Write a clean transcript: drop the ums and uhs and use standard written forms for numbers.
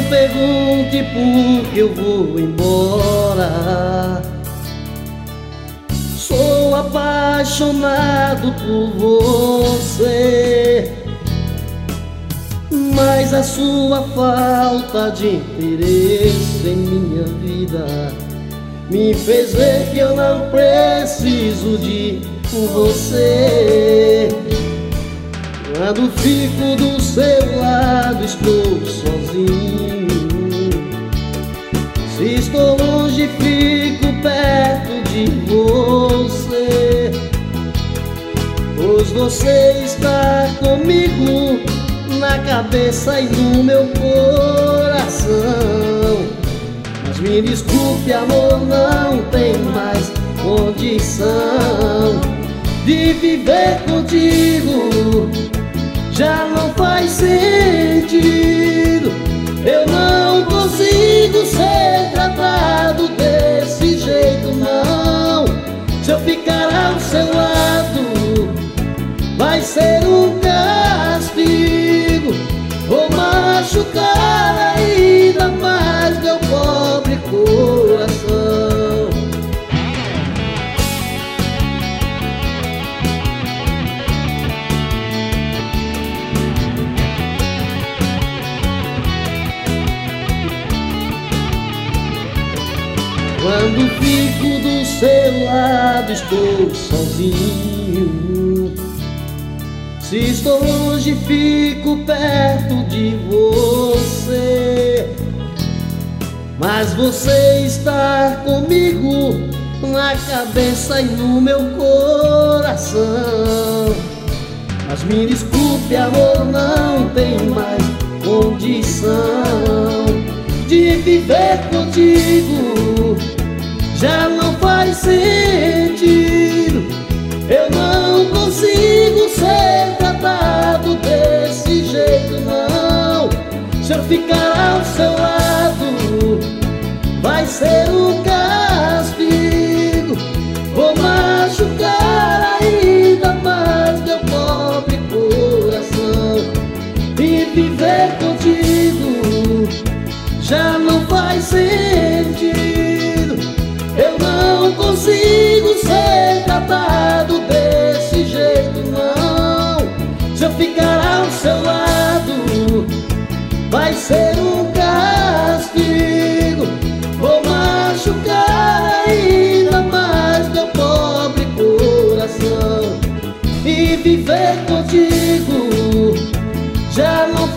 pergunte por que eu vou embora. Sou apaixonado por você, mas a sua falta de interesse em minha vida me fez ver que eu não preciso de você. Quando fico do seu lado estou sozinho. Se estou longe fico perto de você, pois você está comigo na cabeça e no meu coração. Mas me desculpe, amor, não tem mais condição de viver contigo. Já não faz sentido. Eu não consigo ser tratado desse jeito, não. Se eu ficar ao seu lado vai ser um castigo. Vou machucar ainda mais meu pobre coração. Quando fico do seu lado estou sozinho. Se estou longe fico perto de você, mas você está comigo na cabeça e no meu coração. Mas me desculpe, amor, não tem mais condição de viver contigo. Já não faz sentido. Eu não consigo ser tratado desse jeito, não. Se eu ficar ao seu lado vai ser um castigo. Vou machucar ainda mais meu pobre coração. E viver contigo já não faz sentido. Eu não consigo ser tratado desse jeito, não. Se eu ficar ao seu lado vai ser um castigo. Vou machucar ainda mais meu pobre coração. E viver contigo já não